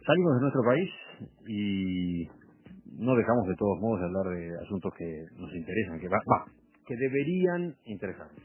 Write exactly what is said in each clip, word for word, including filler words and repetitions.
salimos de nuestro país y no dejamos de todos modos de hablar de asuntos que nos interesan, que, va, va, que deberían interesarnos.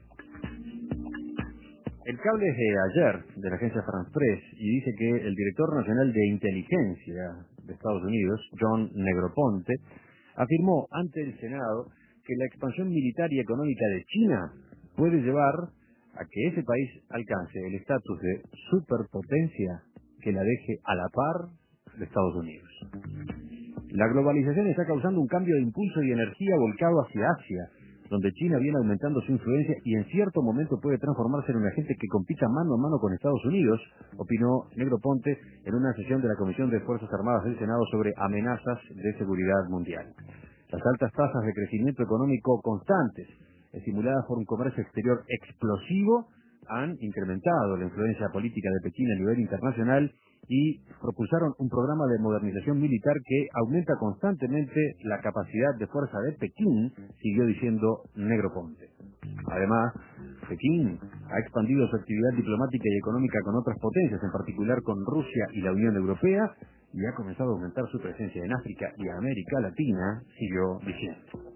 El cable es de ayer, de la agencia France Press, y dice que el director nacional de inteligencia de Estados Unidos, John Negroponte, afirmó ante el Senado que la expansión militar y económica de China puede llevar a que ese país alcance el estatus de superpotencia que la deje a la par de Estados Unidos. La globalización está causando un cambio de impulso y energía volcado hacia Asia, donde China viene aumentando su influencia y en cierto momento puede transformarse en un agente que compita mano a mano con Estados Unidos, opinó Negroponte en una sesión de la Comisión de Fuerzas Armadas del Senado sobre amenazas de seguridad mundial. Las altas tasas de crecimiento económico constantes, estimuladas por un comercio exterior explosivo, han incrementado la influencia política de Pekín a nivel internacional y propulsaron un programa de modernización militar que aumenta constantemente la capacidad de fuerza de Pekín, siguió diciendo Negroponte. Además, Pekín ha expandido su actividad diplomática y económica con otras potencias, en particular con Rusia y la Unión Europea, y ha comenzado a aumentar su presencia en África y América Latina, siguió diciendo.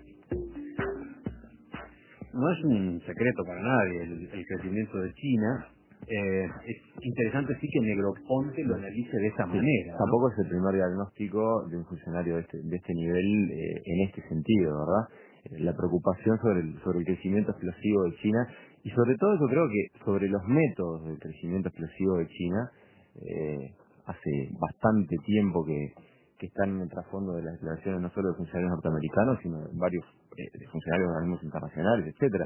No es un secreto para nadie el, el crecimiento de China. Eh, es interesante sí que Negroponte lo analice de esa manera, ¿no? Tampoco es el primer diagnóstico de un funcionario de este, de este nivel eh, en este sentido, ¿verdad? Eh, la preocupación sobre el, sobre el crecimiento explosivo de China y sobre todo yo creo que sobre los métodos del crecimiento explosivo de China eh, hace bastante tiempo que, que están en el trasfondo de las declaraciones no solo de funcionarios norteamericanos, sino de varios eh, de funcionarios de organismos internacionales, etcétera.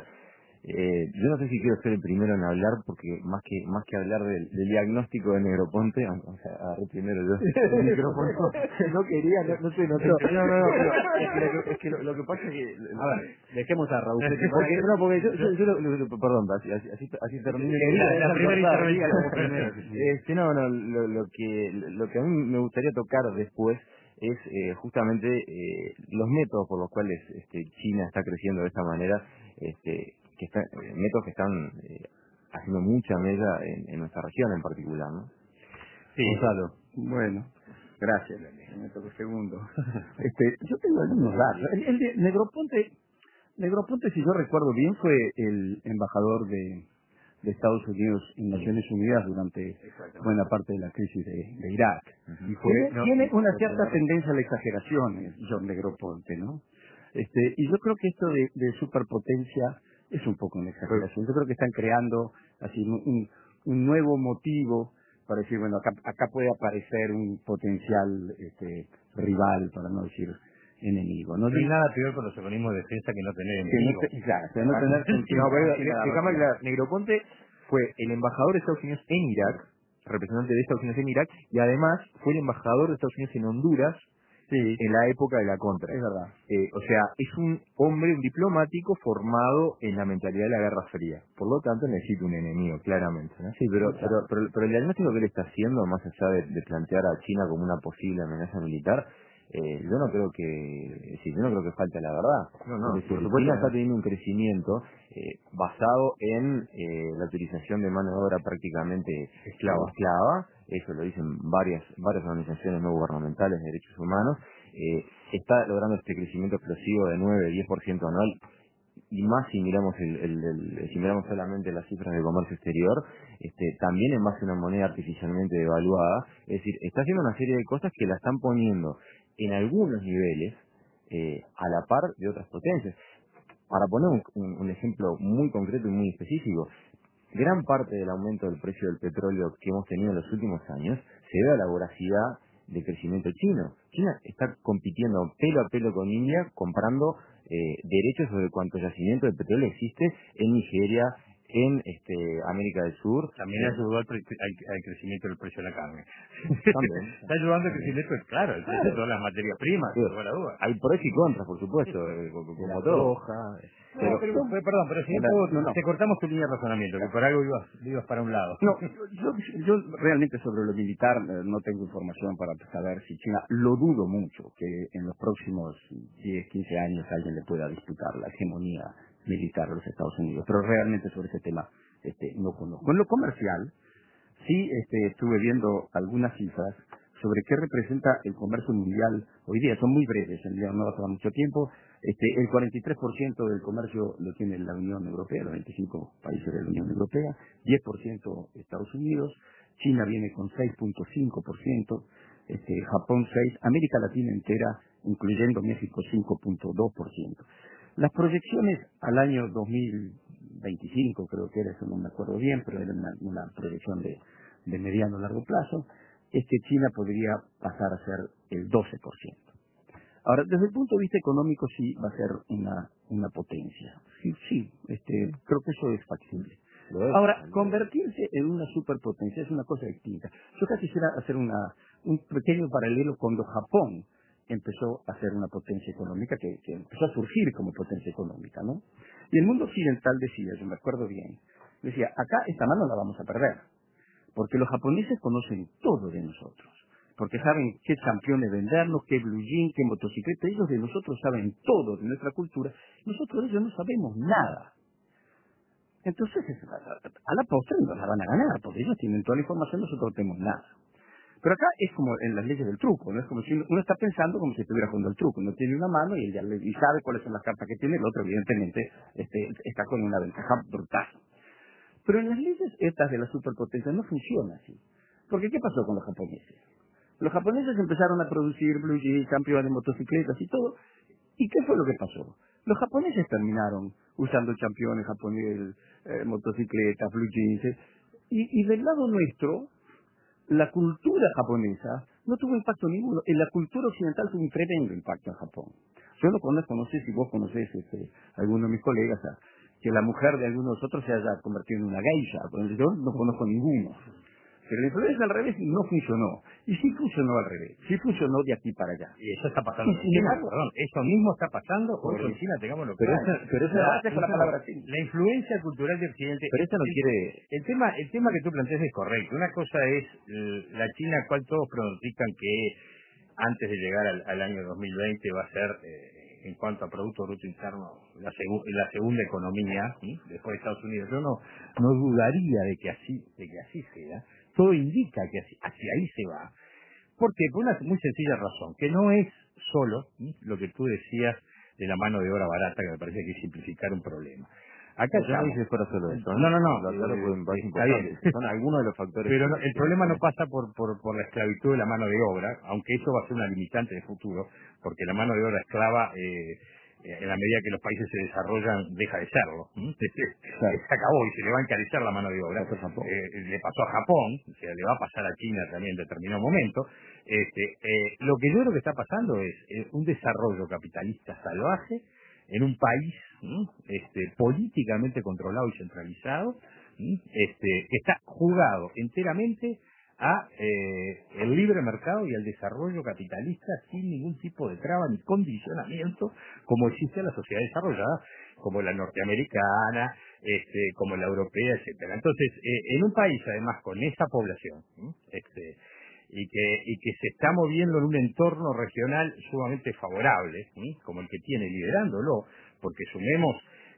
Eh, yo no sé si quiero ser el primero en hablar, porque más que más que hablar del, del diagnóstico de Negroponte, o sea, agarré primero yo el micrófono, no quería, no, no sé, no sé, no, no, no, pero es que, lo que, es que lo, lo que pasa es que, A ver, dejemos a Raúl. porque, no, porque yo, yo, yo lo, lo- lo- perdón, así, así, así, así termino. La, la primera intervención. Este, no, no, lo, lo que lo que a mí me gustaría tocar después es eh, justamente eh, los métodos por los cuales este, China está creciendo de esta manera, este, que está, eh, métodos que están eh, haciendo mucha mella en, en nuestra región en particular, ¿no? Sí. Gonzalo. Bueno, gracias, Lele. Me toca segundo. Este, yo tengo algunos datos. El, el de Negroponte, Negroponte, si yo recuerdo bien, fue el embajador de, de Estados Unidos en Naciones Unidas durante buena parte de la crisis de, de Irak. Uh-huh. Y fue, tiene, no, tiene una cierta tendencia a la exageración, eh, John Negroponte, ¿no? Este, y yo creo que esto de, de superpotencia es un poco una exageración. Yo creo que están creando así un, un, un nuevo motivo para decir, bueno, acá, acá puede aparecer un potencial este, rival, para no decir enemigo. No, no hay nada peor con los organismos de defensa que no tener enemigos. No, exacto, no tener sentido. No, pero déjame aclarar, Negroponte fue el embajador de Estados Unidos en Irak, representante de Estados Unidos en Irak, y además fue el embajador de Estados Unidos en Honduras, sí, en la época de la contra. Es verdad. Eh, o sea, es un hombre, un diplomático formado en la mentalidad de la Guerra Fría. Por lo tanto, necesita un enemigo, claramente, ¿no? Sí, pero, pero, pero, pero el diagnóstico que él está haciendo, más allá de, de plantear a China como una posible amenaza militar, eh, yo no creo que, sí, yo no creo que falte la verdad. No, no, Es decir, por supuesto China no. está teniendo un crecimiento eh, basado en eh, la utilización de mano de obra prácticamente Esclava. esclava, eso lo dicen varias varias organizaciones no gubernamentales de derechos humanos, eh, está logrando este crecimiento explosivo de nueve a diez por ciento anual, y más si miramos el, el, el- si miramos solamente las cifras de comercio exterior, este, también en base a una moneda artificialmente devaluada. Es decir, está haciendo una serie de cosas que la están poniendo en algunos niveles eh, a la par de otras potencias. Para poner un, un- un ejemplo muy concreto y muy específico, gran parte del aumento del precio del petróleo que hemos tenido en los últimos años se debe a la voracidad de crecimiento chino. China está compitiendo pelo a pelo con India, comprando eh, derechos sobre cuánto yacimiento de petróleo existe en Nigeria, en este América del Sur. También eh, ayudó al, pre- al, al crecimiento del precio de la carne. También. Está ayudando al crecimiento, claro, el precio de todas las materias primas, Sí, sin lugar a dudas. hay pros y contras, por supuesto, eh, como, De la como todo. soja. No, Pero, pero, pero, perdón, pero si no, La- puedo- no, no. te cortamos tu línea de razonamiento, que por algo ibas, ibas para un lado. No, yo, yo realmente sobre lo militar eh, no tengo información para saber si China, lo dudo mucho que en los próximos diez, quince años alguien le pueda disputar la hegemonía militar de los Estados Unidos, pero realmente sobre ese tema este, no conozco. En lo comercial, sí este, estuve viendo algunas cifras sobre qué representa el comercio mundial hoy día. Son muy breves, en realidad no va a tomar mucho tiempo. Este, el cuarenta y tres por ciento del comercio lo tiene la Unión Europea, los veinticinco países de la Unión Europea, diez por ciento Estados Unidos, China viene con seis punto cinco por ciento, este, Japón seis por ciento, América Latina entera, incluyendo México, cinco punto dos por ciento. Las proyecciones al año dos mil veinticinco, creo que era, eso no me acuerdo bien, pero era una, una proyección de, de mediano a largo plazo, es que China podría pasar a ser el doce por ciento. Ahora, desde el punto de vista económico sí va a ser una, una potencia. Sí, sí, este, creo que eso es factible. Ahora, convertirse en una superpotencia es una cosa distinta. Yo casi quisiera hacer una, un pequeño paralelo cuando Japón empezó a ser una potencia económica, que, que empezó a surgir como potencia económica, ¿no? Y el mundo occidental decía, yo me acuerdo bien, decía, acá esta mano la vamos a perder, porque los japoneses conocen todo de nosotros, porque saben qué campeones vendernos, qué blue jean, qué motocicleta, ellos de nosotros saben todo de nuestra cultura, nosotros de ellos no sabemos nada. Entonces, a la postre nos la van a ganar, porque ellos tienen toda la información, nosotros no tenemos nada. Pero acá es como en las leyes del truco, ¿no? Es como si uno, uno está pensando como si estuviera jugando al truco. Uno tiene una mano y él ya le, y sabe cuáles son las cartas que tiene, el otro evidentemente este, está con una ventaja brutal. Pero en las leyes estas de la superpotencia no funciona así. Porque ¿qué pasó con los japoneses? Los japoneses empezaron a producir blue jeans, campeones de motocicletas y todo. ¿Y qué fue lo que pasó? Los japoneses terminaron usando campeones japoneses, eh, motocicletas, blue jeans. eh, Y, y del lado nuestro, la cultura japonesa no tuvo impacto ninguno. En la cultura occidental tuvo un tremendo impacto en Japón. Yo no conozco, no sé si vos conocés este, alguno de mis colegas, a, que la mujer de algunos de nosotros se haya convertido en una geisha. Yo no conozco ninguno. Pero la influencia al revés no funcionó. Y sí funcionó al revés. Sí funcionó de aquí para allá. Y eso está pasando. Y sin embargo, Perdón, eso mismo está pasando Por porque en eso. China tengamos lo Pero claro. esa, pero esa, La, gracias por la esa- palabra sí. la influencia cultural de Occidente. pero esa no el, quiere, el tema el tema que tú planteas es correcto. Una cosa es eh, la China, cual todos pronostican que antes de llegar al, al año dos mil veinte va a ser, eh, en cuanto a Producto Bruto Interno, la, segu- la segunda economía, ¿sí? Después de Estados Unidos. Yo no, no dudaría de que así de que así sea. Todo indica que así- hacia ahí se va. ¿Por qué? Por una muy sencilla razón, que no es solo ¿sí? lo que tú decías de la mano de obra barata, que me parece que es simplificar un problema. Acá no, yo no estamos. dije que fuera solo eso, ¿eh? No, no, no, Lo aclaro porque eh, me parece está importante, bien. que son algunos de los factores Pero no, que, el que problema no hacen. pasa por, por, por la esclavitud de la mano de obra, aunque eso va a ser una limitante de futuro, porque la mano de obra esclava, eh, eh, en la medida que los países se desarrollan, deja de serlo. ¿m? Claro. Se acabó y se le va a encarecer la mano de obra. Pasó a Japón. Eh, le pasó a Japón, o sea, le va a pasar a China también en determinado momento. Este, eh, lo que yo creo que está pasando es eh, un desarrollo capitalista salvaje en un país ¿m? este, políticamente controlado y centralizado, ¿m? este, que está jugado enteramente a eh, el libre mercado y al desarrollo capitalista sin ningún tipo de traba ni condicionamiento como existe en la sociedad desarrollada como la norteamericana, este, como la europea, etcétera. Entonces, eh, en un país además con esa población, ¿m? este, y que y que se está moviendo en un entorno regional sumamente favorable, ¿sí? Como el que tiene liderándolo, porque sumemos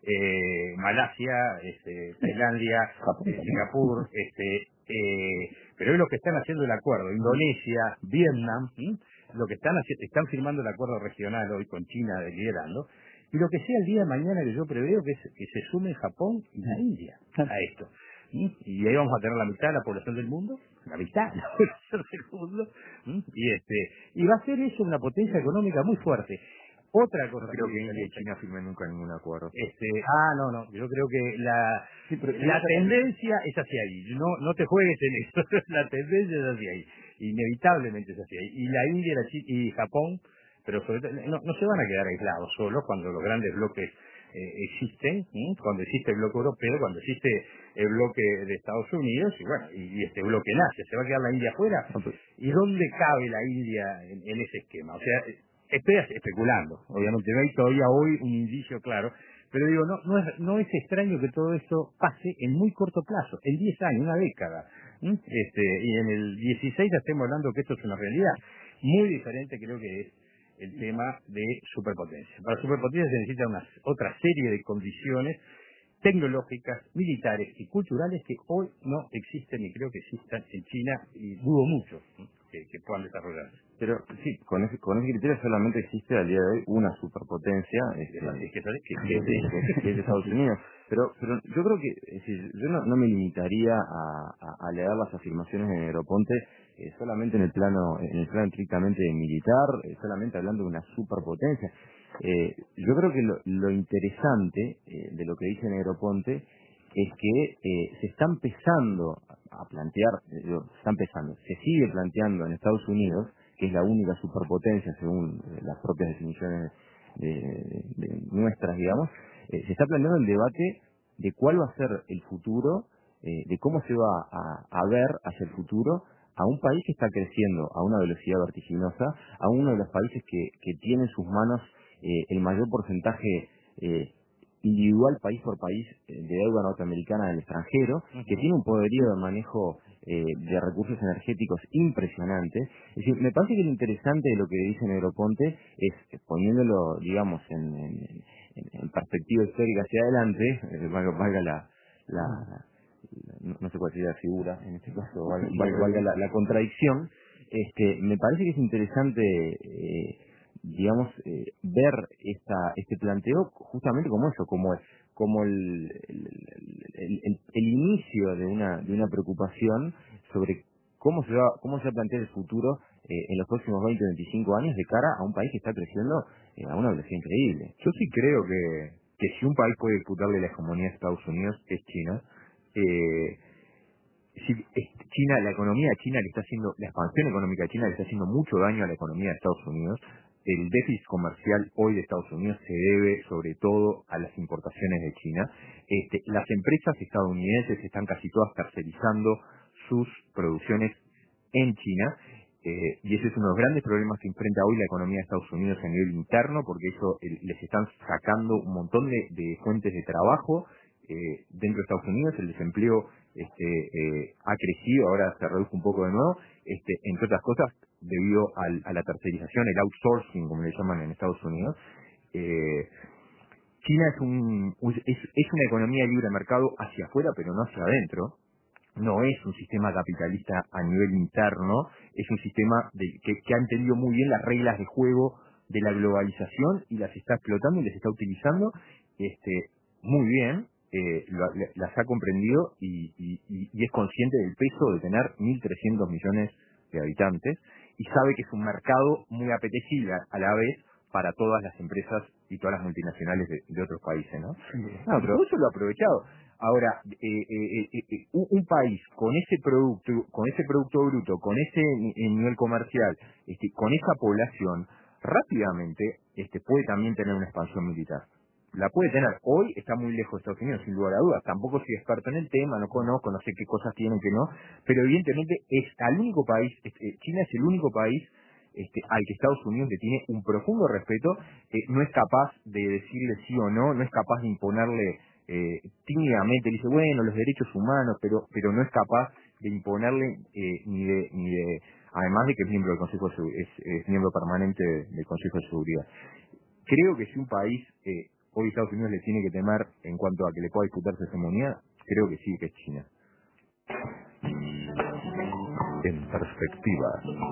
eh, Malasia, este, Tailandia, Japón eh, también. Singapur, este, eh, pero es lo que están haciendo el acuerdo, Indonesia, Vietnam, ¿sí? Lo que están haciendo, están firmando el acuerdo regional hoy con China de liderando, y lo que sea el día de mañana que yo preveo que, es, que se sumen Japón y la India a esto. ¿Mm? Y ahí vamos a tener la mitad de la población del mundo, la mitad de la población del mundo, ¿Mm? y este y va a ser eso una potencia económica muy fuerte. Otra cosa No creo muy que India y diferente, China firmen nunca ningún acuerdo. este, ah, no, no, yo creo que la Sí, pero la tendencia es hacia ahí, no no te juegues en eso, la tendencia es hacia ahí, inevitablemente es hacia ahí. Y la India y, la Chi- y Japón, pero sobre todo, no, no se van a quedar aislados solos cuando los grandes bloques eh, existen, ¿sí? Cuando existe el bloque europeo, cuando existe el bloque de Estados Unidos, y bueno, y, y este bloque en Asia, ¿se va a quedar la India afuera? No, pero- ¿Y dónde cabe la India en, en ese esquema? O sea, estoy especulando, obviamente no hay todavía hoy un indicio claro, pero digo, no, no, es, no es extraño que todo esto pase en muy corto plazo, en diez años, una década, ¿m? este, y en el dieciséis ya estemos hablando que esto es una realidad. Muy diferente creo que es el tema de superpotencia. Para superpotencia se necesita una otra serie de condiciones tecnológicas, militares y culturales que hoy no existen y creo que existan en China y dudo mucho que, que puedan desarrollarse. Pero sí, con ese, con ese criterio solamente existe al día de hoy una superpotencia, este, Es que, ¿sabes? que, que, es de- que- que es de Estados Unidos. Pero, pero yo creo que es decir, yo no, no me limitaría a, a, a leer las afirmaciones de Negroponte eh, solamente en el plano, en el plano estrictamente militar, eh, solamente hablando de una superpotencia. Eh, yo creo que lo, lo interesante eh, de lo que dice Negroponte es que eh, se está empezando a plantear, eh, digo, se está empezando, se sigue planteando en Estados Unidos, que es la única superpotencia según eh, las propias definiciones de, de- de nuestras, digamos, eh, se está planteando el debate de cuál va a ser el futuro, eh, de cómo se va a, a ver hacia el futuro a un país que está creciendo a una velocidad vertiginosa, a uno de los países que, que tiene en sus manos eh, el mayor porcentaje eh, individual país por país eh, de deuda norteamericana en el extranjero, Uh-huh. que tiene un poderío de manejo eh, de recursos energéticos impresionante. Es decir, me parece que lo interesante de lo que dice Negroponte es, eh, poniéndolo, digamos, en, en, en- en perspectiva histórica hacia adelante, eh, valga, valga la, la, la- no, no sé cuál sería la figura, en este caso, valga, valga- valga la, la contradicción, este, me parece que es interesante eh, digamos, eh, ver esta, este planteo justamente como eso, como, como el, el, el- el- el inicio de una, de una preocupación sobre cómo se va, cómo se va a plantear el futuro eh, en los próximos veinte o veinticinco años de cara a un país que está creciendo eh, a una velocidad increíble. Yo sí creo que, que si un país puede disputarle la hegemonía a Estados Unidos es China. Eh, si es China, la economía de China le está haciendo, la expansión económica de China le está haciendo mucho daño a la economía de Estados Unidos. El déficit comercial hoy de Estados Unidos se debe sobre todo a las importaciones de China. Este, las empresas estadounidenses están casi todas tercerizando sus producciones en China, eh, y ese es uno de los grandes problemas que enfrenta hoy la economía de Estados Unidos a nivel interno, porque eso eh, les están sacando un montón de, de fuentes de trabajo eh, dentro de Estados Unidos. El desempleo este, eh, ha crecido, ahora se reduce un poco de nuevo, este, entre otras cosas debido al, a la tercerización, el outsourcing, como le llaman en Estados Unidos. Eh, China es, un, es, es una economía de libre mercado hacia afuera, pero no hacia adentro. No es un sistema capitalista a nivel interno, es un sistema de, que, que ha entendido muy bien las reglas de juego de la globalización y las está explotando y las está utilizando este, muy bien, eh, lo- le- las ha comprendido y, y- y- y es consciente del peso de tener mil trescientos millones de habitantes y sabe que es un mercado muy apetecible a a la vez para todas las empresas y todas las multinacionales de, de otros países, ¿no? No, pero eso lo ha aprovechado. Ahora, eh, eh, eh, eh, un, un país con ese producto, con ese producto bruto, con ese ni- eh, nivel comercial, este, con esa población, rápidamente este, puede también tener una expansión militar. La puede tener. Hoy está muy lejos de Estados Unidos, sin lugar a dudas. Tampoco soy experto en el tema, no conozco, no sé qué cosas tienen, que no, pero evidentemente es al único país, este, China es el único país este, al que Estados Unidos le tiene un profundo respeto, eh, no es capaz de decirle sí o no, no es capaz de imponerle eh, tímidamente, le dice, bueno, los derechos humanos, pero pero no es capaz de imponerle eh, ni de ni de además de que es miembro del Consejo de Segu- es, es miembro permanente del Consejo de Seguridad. Creo que si un país eh, hoy Estados Unidos le tiene que temer en cuanto a que le pueda disputar su hegemonía, creo que sí, que es China. En perspectiva.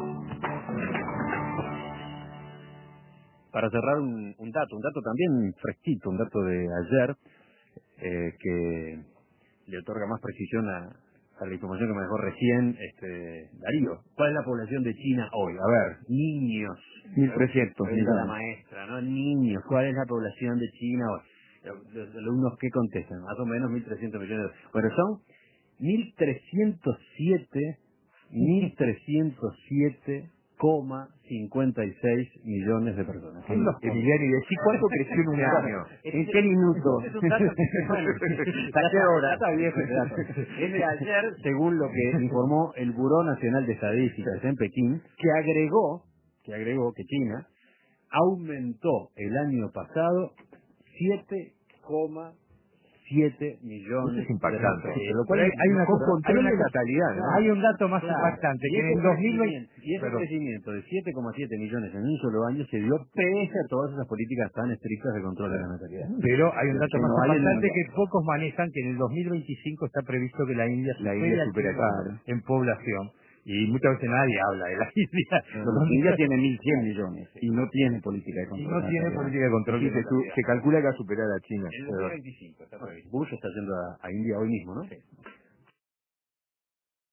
Para cerrar un, un dato, un dato también fresquito, un dato de ayer, eh, que le otorga más precisión a, a la información que me dejó recién este, Darío. ¿Cuál es la población de China hoy? A ver, niños. mil trescientos Pregunta la millones. maestra, ¿no? Niños, ¿cuál es la población de China hoy? Los, los alumnos, ¿qué contestan? Más o menos mil trescientos millones. Bueno, son mil trescientos siete, mil trescientos siete coma cincuenta y seis millones de personas. ¿Quién los conoce? Emiliano, y decí cuánto creció en un año. ¿En qué minuto? Es un dato que, bueno, ¿A qué hora? ya está viejo ese dato. Es de ayer, según lo que informó el Buró Nacional de Estadísticas en Pekín, que agregó, que agregó que China aumentó el año pasado siete coma siete millones. Eso es impactante. de Lo cual hay, hay una cosa, hay una natalidad, ¿no? Hay un dato más Claro. impactante, Y que en ese el dos mil veinte... crecimiento- y ese Perdón. crecimiento de siete coma siete millones en un solo año se dio pese a todas esas políticas tan estrictas de control de la natalidad. Pero hay un dato Que más no hay en el impactante mundo. que pocos manejan, que en el dos mil veinticinco está previsto que la India La supere India a supera a China China. en población. Y muchas veces nadie habla de la India. Bueno, India tiene mil cien millones y no tiene política de Y control. no tiene natalidad. política de control. Sí, de se, su- natalidad. se calcula que va a superar a China. En el dos mil veinticinco está previsto. Bush está yendo a, a India hoy mismo, ¿no? Sí.